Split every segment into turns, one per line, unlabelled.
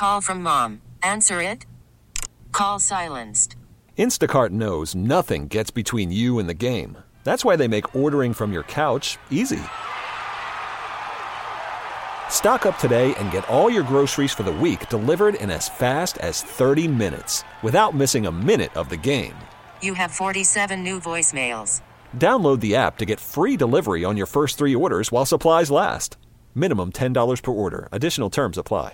Call from mom. Answer it. Call silenced.
Instacart knows nothing gets between you and the game. That's why they make ordering from your couch easy. Stock up today and get all your groceries for the week delivered in as fast as 30 minutes without missing a minute of the game.
You have 47 new voicemails.
Download the app to get free delivery on your first 3 orders while supplies last. Minimum $10 per order. Additional terms apply.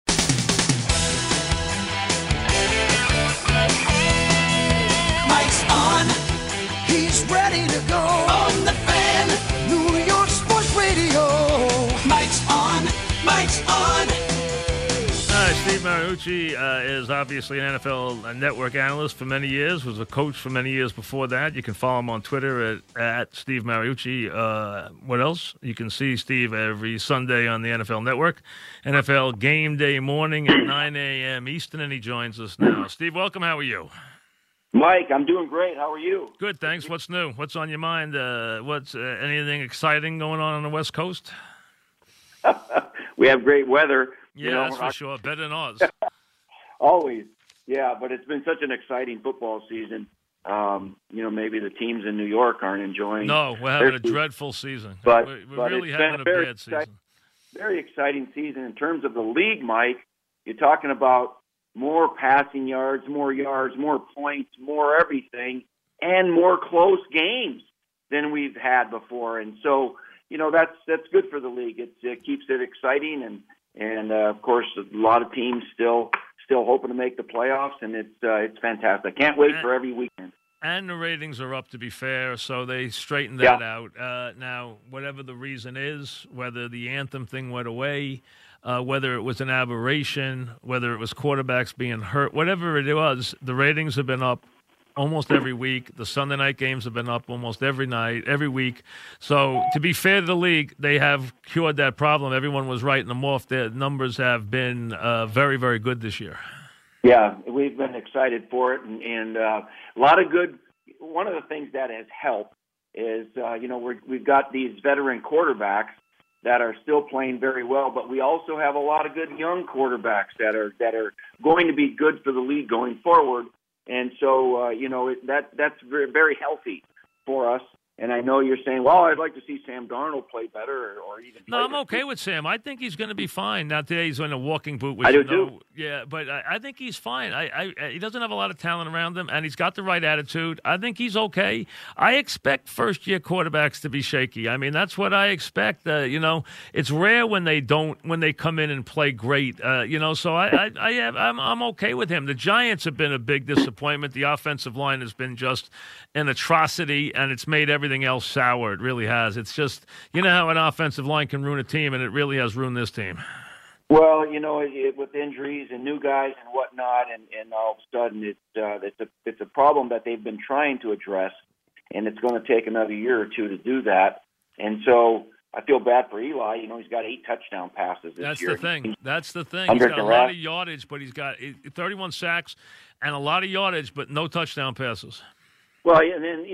Mike's on. He's ready to go. On the Fan. New York Sports Radio. Mike's on. Mike's on.
Steve Mariucci is obviously an NFL network analyst for many years, was a coach for many years before that. You can follow him on Twitter at Steve Mariucci. What else? You can see Steve every Sunday on the NFL Network. NFL Game Day morning at 9 a.m. Eastern, and he joins us now. Steve, welcome. How are you?
Mike, I'm doing great. How are you?
Good, thanks. What's new? What's on your mind? What's anything exciting going on the West Coast?
We have great weather.
Yeah, that's for sure. Better than ours.
Always. Yeah, but it's been such an exciting football season. Maybe the teams in New York aren't enjoying.
No, we're having a dreadful season.
But
we're really having a bad season.
Very exciting season in terms of the league, Mike. You're talking about more passing yards, more points, more everything, and more close games than we've had before. And so, that's good for the league. It keeps it exciting, and of course, a lot of teams still hoping to make the playoffs, and it's fantastic. I can't wait for every weekend.
And the ratings are up, to be fair, so they straightened that out. Now, whatever the reason is, whether the anthem thing went away, whether it was an aberration, whether it was quarterbacks being hurt, whatever it was, the ratings have been up almost every week. The Sunday night games have been up almost every night, every week. So to be fair to the league, they have cured that problem. Everyone was writing them off. Their numbers have been very, very good this year.
Yeah, we've been excited for it, and a lot of good. One of the things that has helped is, we've got these veteran quarterbacks that are still playing very well, but we also have a lot of good young quarterbacks that are going to be good for the league going forward. And so, that's very, very healthy for us. And I know you're saying, well, I'd like to see Sam Darnold play better or even.
No, I'm okay with Sam. I think he's going to be fine. Now, today he's in a walking boot.
I do too.
Yeah, but I think he's fine. He doesn't have a lot of talent around him, and he's got the right attitude. I think he's okay. I expect first-year quarterbacks to be shaky. I mean, that's what I expect. It's rare when they come in and play great. So I'm okay with him. The Giants have been a big disappointment. The offensive line has been just an atrocity, and it's made everything else sour. It really has. It's just, how an offensive line can ruin a team, and it really has ruined this team.
Well, with injuries and new guys and whatnot, and all of a sudden it's a problem that they've been trying to address, and it's going to take another year or two to do that. And so I feel bad for Eli. He's got 8 touchdown passes this year.
That's the thing. He's got a lot of yardage, but he's got 31 sacks and a lot of yardage, but no touchdown passes.
Well, and then,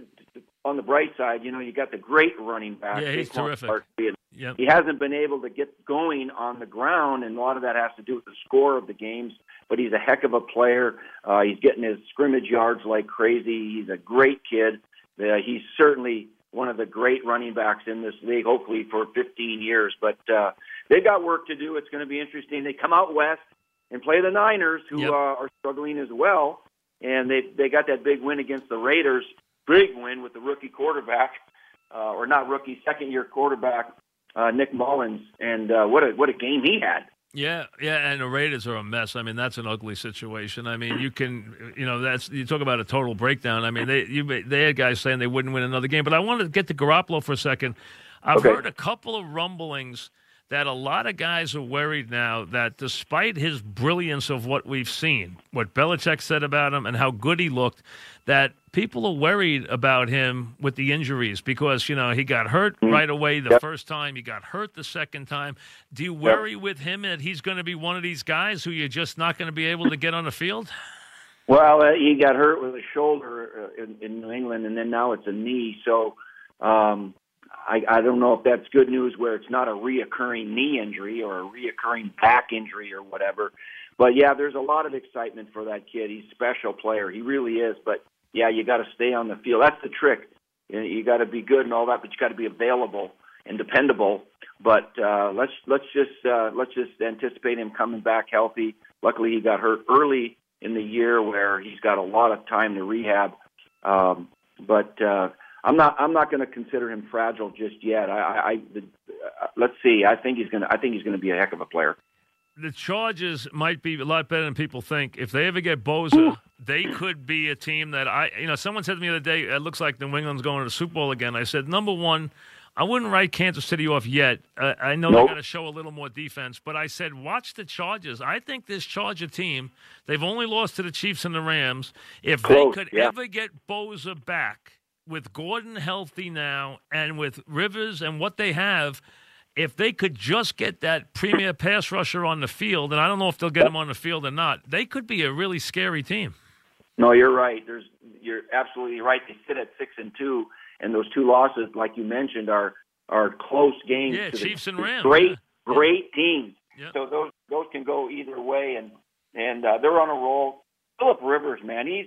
on the bright side, you got the great running back.
Yeah, he's terrific. Yep.
He hasn't been able to get going on the ground, and a lot of that has to do with the score of the games, but he's a heck of a player. He's getting his scrimmage yards like crazy. He's a great kid. He's certainly one of the great running backs in this league, hopefully for 15 years. But they've got work to do. It's going to be interesting. They come out west and play the Niners, who are struggling as well, and they got that big win against the Raiders. Big win with the rookie quarterback, or not rookie, second-year quarterback, Nick Mullins, and what a game he had.
Yeah, and the Raiders are a mess. I mean, that's an ugly situation. I mean, you talk about a total breakdown. I mean, they had guys saying they wouldn't win another game. But I wanted to get to Garoppolo for a second. I've heard a couple of rumblings that a lot of guys are worried now that despite his brilliance of what we've seen, what Belichick said about him and how good he looked, that people are worried about him with the injuries because, he got hurt right away the first time. He got hurt the second time. Do you worry with him that he's going to be one of these guys who you're just not going to be able to get on the field?
Well, he got hurt with a shoulder in New England, and then now it's a knee. So I don't know if that's good news where it's not a reoccurring knee injury or a reoccurring back injury or whatever. But, yeah, there's a lot of excitement for that kid. He's a special player. He really is. But, yeah, you got to stay on the field. That's the trick. You got to be good and all that, but you got to be available and dependable. But let's just anticipate him coming back healthy. Luckily, he got hurt early in the year where he's got a lot of time to rehab. But I'm not going to consider him fragile just yet. Let's see. I think he's going to be a heck of a player.
The Chargers might be a lot better than people think. If they ever get Bosa, they could be a team that someone said to me the other day, it looks like New England's going to the Super Bowl again. I said, number one, I wouldn't write Kansas City off yet. I know they're going to show a little more defense, but I said, watch the Chargers. I think this Charger team, they've only lost to the Chiefs and the Rams. If they could ever get Bosa back with Gordon healthy now and with Rivers and what they have, if they could just get that premier pass rusher on the field, and I don't know if they'll get him on the field or not, they could be a really scary team.
No, you're right. You're absolutely right. They sit at 6-2, and those two losses, like you mentioned, are close games.
Yeah,
to
Chiefs and Rams.
Great teams.
Yeah.
So those can go either way, and they're on a roll. Phillip Rivers, man, he's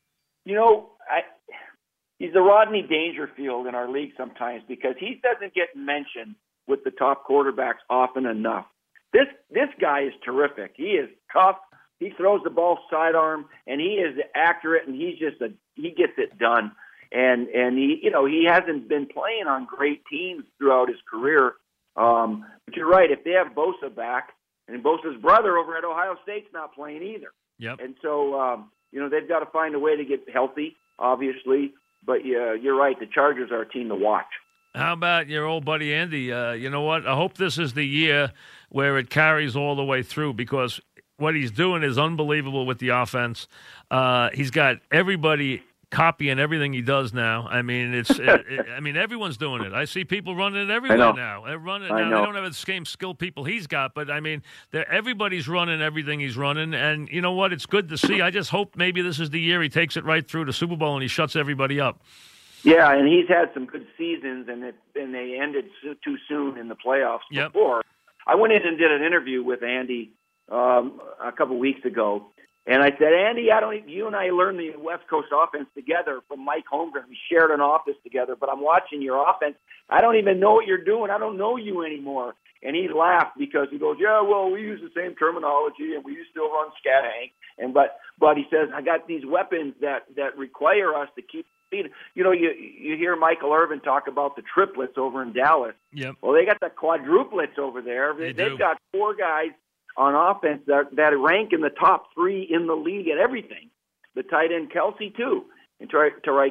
the Rodney Dangerfield in our league sometimes because he doesn't get mentioned with the top quarterbacks often enough. This guy is terrific. He is tough. He throws the ball sidearm, and he is accurate, and he gets it done. And he hasn't been playing on great teams throughout his career. But you're right. If they have Bosa back, and Bosa's brother over at Ohio State's not playing either.
Yep.
And so they've got to find a way to get healthy, obviously. But you're right. The Chargers are a team to watch.
How about your old buddy Andy? You know what? I hope this is the year where it carries all the way through because what he's doing is unbelievable with the offense. He's got everybody copying everything he does now. I mean, everyone's doing it. I see people running it everywhere now. They're running now. They don't have the same skill people he's got, but I mean, everybody's running everything he's running. And you know what? It's good to see. I just hope maybe this is the year he takes it right through the Super Bowl and he shuts everybody up.
Yeah, and he's had some good seasons, and they ended too soon in the playoffs before. I went in and did an interview with Andy a couple weeks ago, and I said, Andy, you and I learned the West Coast offense together from Mike Holmgren. We shared an office together, but I'm watching your offense. I don't even know what you're doing. I don't know you anymore. And he laughed because he goes, yeah, well, we use the same terminology, and we still run scat hank. But he says, I got these weapons that require us to keep speed. You hear Michael Irvin talk about the triplets over in Dallas.
Yep.
Well, they got the quadruplets over there. They've got four guys on offense that rank in the top three in the league at everything. The tight end Kelsey too, and Tyreek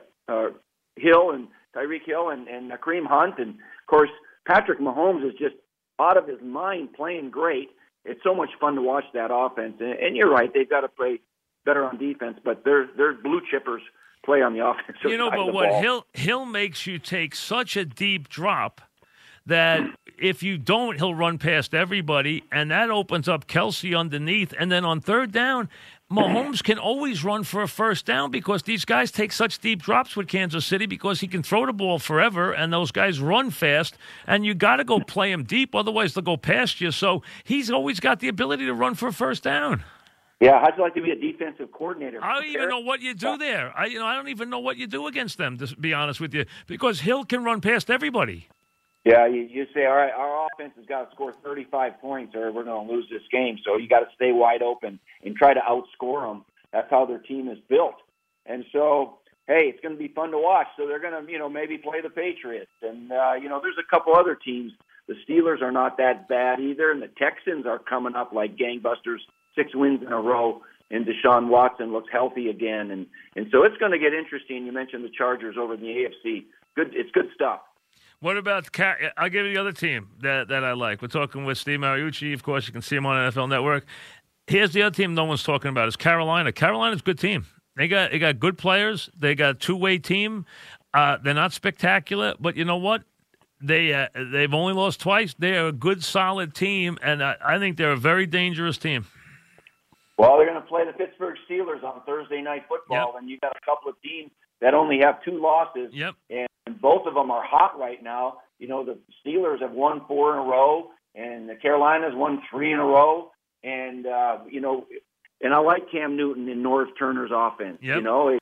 Hill and Kareem Hunt, and of course Patrick Mahomes is just out of his mind playing great. It's so much fun to watch that offense. And you're right, they've got to play better on defense, but there's blue chippers play on the offensive side
but
of the
what
ball.
Hill makes you take such a deep drop that if you don't, he'll run past everybody, and that opens up Kelsey underneath. And then on third down, Mahomes can always run for a first down because these guys take such deep drops with Kansas City because he can throw the ball forever, and those guys run fast, and you got to go play him deep, otherwise they'll go past you. So he's always got the ability to run for a first down.
Yeah, how'd you like to be a defensive coordinator?
I don't even know what you do there. I don't even know what you do against them, to be honest with you, because Hill can run past everybody.
Yeah, you say, all right, our offense has got to score 35 points or we're going to lose this game. So you got to stay wide open and try to outscore them. That's how their team is built. And so, hey, it's going to be fun to watch. So they're going to, maybe play the Patriots. And, there's a couple other teams. The Steelers are not that bad either. And the Texans are coming up like gangbusters, 6 wins in a row. And Deshaun Watson looks healthy again. And so it's going to get interesting. You mentioned the Chargers over in the AFC. It's good stuff.
What about I'll give you the other team that I like. We're talking with Steve Mariucci. Of course, you can see him on NFL Network. Here's the other team no one's talking about is Carolina. Carolina's a good team. They got good players. They got a two-way team. They're not spectacular, but you know what? They've only lost twice. They are a good, solid team, and I think they're a very dangerous team.
Well, they're going to play the Pittsburgh Steelers on Thursday Night Football, and you got a couple of teams that only have 2 losses.
Yep.
And and both of them are hot right now. You know, the Steelers have won 4 in a row, and the Carolinas won 3 in a row. And, you know, and I like Cam Newton and Norv Turner's offense.
Yep.
You know,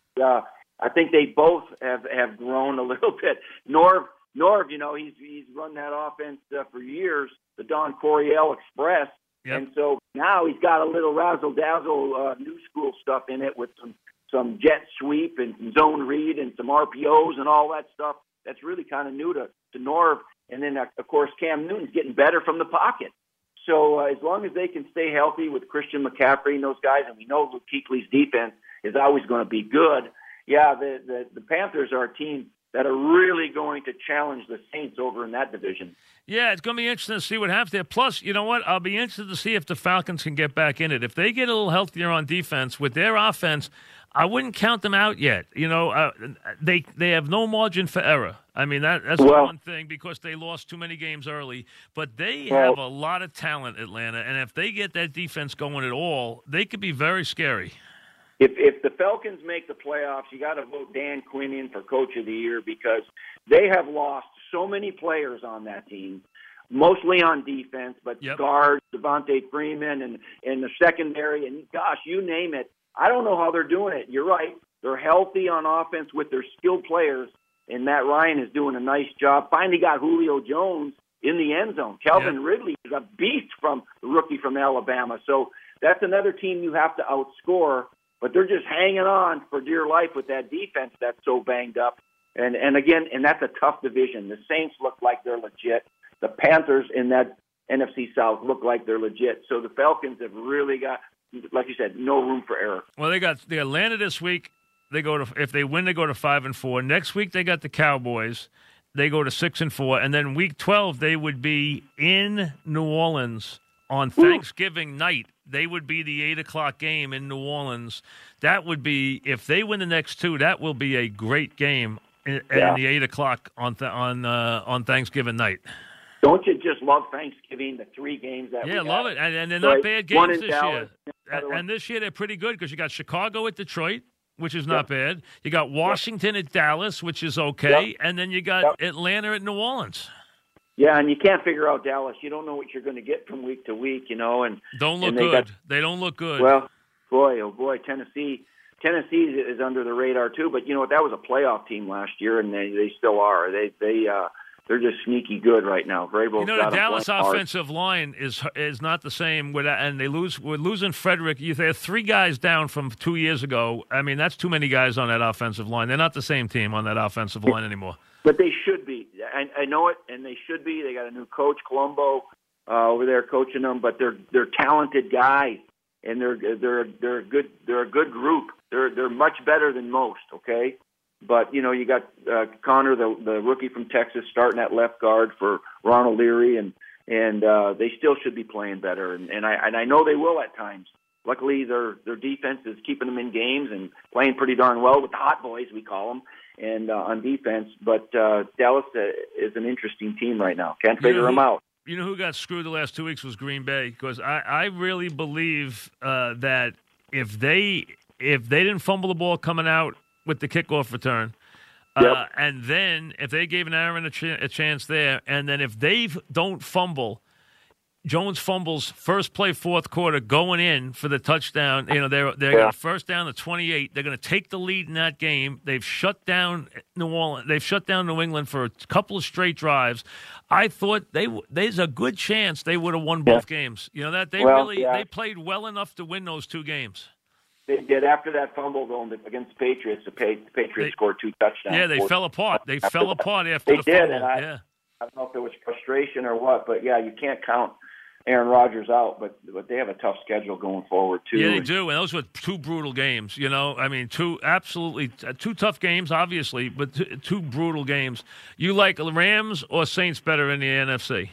I think they both have grown a little bit. Norv, you know, he's run that offense for years, the Don Coryell Express.
Yep.
And so now he's got a little razzle-dazzle new school stuff in it with some jet sweep and some zone read and some RPOs and all that stuff. That's really kind of new to Norv. And then, of course, Cam Newton's getting better from the pocket. So as long as they can stay healthy with Christian McCaffrey and those guys, and we know Luke Kuechly's defense is always going to be good, yeah, the Panthers are a team that are really going to challenge the Saints over in that division.
Yeah, it's going to be interesting to see what happens there. Plus, you know what? I'll be interested to see if the Falcons can get back in it. If they get a little healthier on defense with their offense, I wouldn't count them out yet. You know, they have no margin for error. I mean, that's one thing because they lost too many games early. But they have a lot of talent, Atlanta, and if they get that defense going at all, they could be very scary.
If the Falcons make the playoffs, you got to vote Dan Quinn in for Coach of the Year because they have lost so many players on that team, mostly on defense, but guards, Devontae Freeman, and the secondary, and gosh, you name it. I don't know how they're doing it. You're right. They're healthy on offense with their skilled players, and Matt Ryan is doing a nice job. Finally got Julio Jones in the end zone. Calvin Ridley is a beast from the rookie from Alabama. So that's another team you have to outscore. But they're just hanging on for dear life with that defense that's so banged up. And again, and that's a tough division. The Saints look like they're legit. The Panthers in that NFC South look like they're legit. So the Falcons have really got, like you said, no room for error.
Well, they got the Atlanta this week. If they win, they go to 5-4. Next week they got the Cowboys. They go to 6-4, and then week 12 they would be in New Orleans on Thanksgiving night. They would be the 8:00 game in New Orleans. That would be, if they win the next two, that will be a great game in the 8:00 on Thanksgiving night.
Don't you just love Thanksgiving? The 3 games that we have.
Love it, and they're not bad games
one in
this
Dallas,
year. And this year they're pretty good because you got Chicago at Detroit, which is not bad. You got Washington at Dallas, which is okay, and then you got Atlanta at New Orleans. Yeah,
and you can't figure out Dallas. You don't know what you're going to get from week to week, you know. And
don't look good. They don't look good.
Well, boy, Tennessee is under the radar too. But you know what? That was a playoff team last year, and they still are. They're just sneaky good right now. Vrabel's
the Dallas offensive line is not the same, and we're losing Frederick. You have 3 guys down from 2 years ago. I mean, that's too many guys on that offensive line. They're not the same team on that offensive line anymore.
But they should be. I know it, and they should be. They got a new coach, Colombo, over there coaching them. But they're talented guys, and they're a good group. They're much better than most. Okay, but you know you got Connor, the rookie from Texas, starting at left guard for Ronald Leary, and they still should be playing better. And I know they will at times. Luckily, their defense is keeping them in games and playing pretty darn well with the hot boys, we call them. And on defense, but Dallas is an interesting team right now. Can't figure them out.
You know who got screwed the last 2 weeks was Green Bay, because I really believe that if they didn't fumble the ball coming out with the kickoff return, and then if they gave an Aaron a chance there, and then if they don't fumble, Jones fumbles first play, fourth quarter, going in for the touchdown. You know, they're going first down to 28. They're going to take the lead in that game. They've shut down New Orleans. They've shut down New England for a couple of straight drives. I thought there's a good chance they would have won both games. You know that they played well enough to win those 2 games.
They did. After that fumble against the Patriots, the Patriots scored 2 touchdowns.
Yeah, they fell apart. They fell apart after the
fumble.
And
I don't know if it was frustration or what, but you can't count Aaron Rodgers out, but they have a tough schedule going forward too.
Yeah, they do, and those were 2 brutal games. You know, I mean, 2 tough games, obviously, but 2 brutal games. You like Rams or Saints better in the NFC?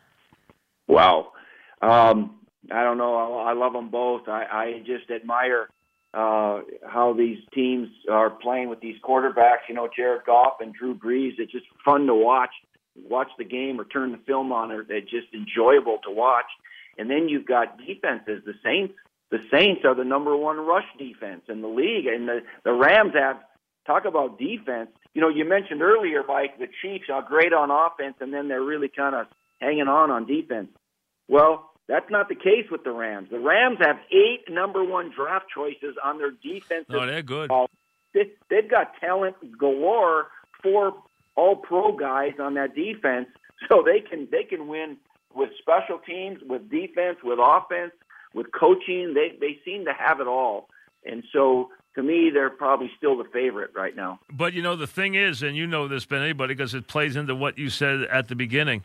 Wow, I don't know. I love them both. I just admire how these teams are playing with these quarterbacks. You know, Jared Goff and Drew Brees. It's just fun to watch the game or turn the film on. It's just enjoyable to watch. And then you've got defenses. The Saints are the number 1 rush defense in the league. And the Rams have, talk about defense. you mentioned earlier, Mike, the Chiefs are great on offense, and then they're really kind of hanging on defense. Well, that's not the case with the Rams. The Rams have 8 number 1 draft choices on their defensive.
Oh, they're good.
They've got talent galore, 4 all-pro guys on that defense, so they can win with special teams, with defense, with offense, with coaching. They seem to have it all. And so, to me, they're probably still the favorite right now.
But, the thing is, and you know this better than anybody because it plays into what you said at the beginning,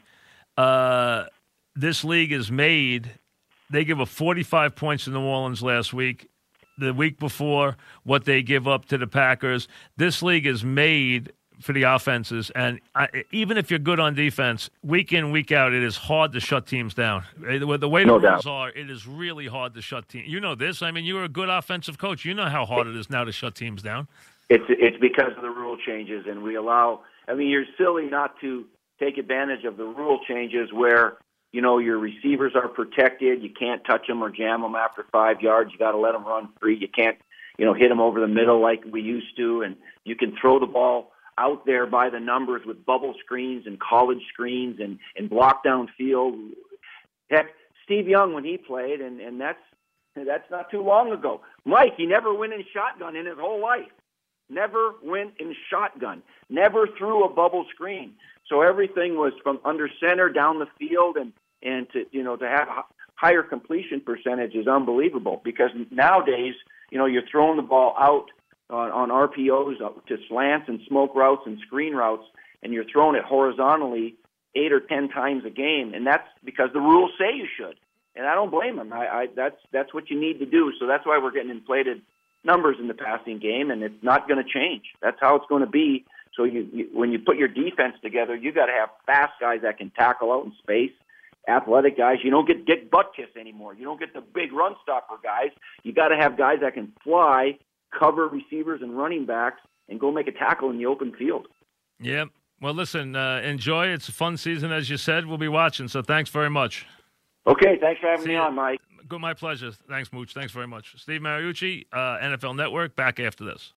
this league is made. They give up 45 points to New Orleans last week. The week before, what they give up to the Packers. This league is made for the offenses, and even if you're good on defense, week in, week out, it is hard to shut teams down. The way the rules are, it is really hard to shut teams. You know this. I mean, you were a good offensive coach. You know how hard it is now to shut teams down.
It's because of the rule changes, and we allow – I mean, you're silly not to take advantage of the rule changes where, your receivers are protected. You can't touch them or jam them after 5 yards. You got to let them run free. You can't, hit them over the middle like we used to, and you can throw the ball out there by the numbers with bubble screens and college screens and block down field. Heck, Steve Young when he played, and that's not too long ago. Mike, he never went in shotgun in his whole life. Never went in shotgun. Never threw a bubble screen. So everything was from under center down the field, and to have a higher completion percentage is unbelievable because nowadays, you're throwing the ball out on RPOs to slants and smoke routes and screen routes, and you're throwing it horizontally 8 or 10 times a game, and that's because the rules say you should. And I don't blame them. That's what you need to do. So that's why we're getting inflated numbers in the passing game, and it's not going to change. That's how it's going to be. So when you put your defense together, you got to have fast guys that can tackle out in space, athletic guys. You don't get butt kiss anymore. You don't get the big run stopper guys. You got to have guys that can fly, cover receivers and running backs, and go make a tackle in the open field.
Yeah. Well, listen, enjoy. It's a fun season, as you said. We'll be watching, so thanks very much.
Okay, thanks for having me on, Mike.
Good, my pleasure. Thanks, Mooch. Thanks very much. Steve Mariucci, NFL Network, back after this.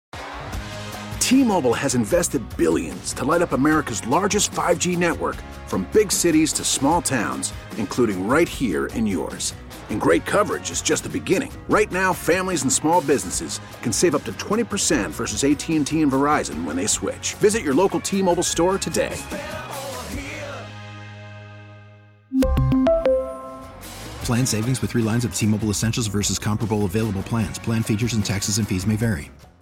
T-Mobile has invested billions to light up America's largest 5G network, from big cities to small towns, including right here in yours. And great coverage is just the beginning. Right now, families and small businesses can save up to 20% versus AT&T and Verizon when they switch. Visit your local T-Mobile store today.
Plan savings with 3 lines of T-Mobile Essentials versus comparable available plans. Plan features and taxes and fees may vary.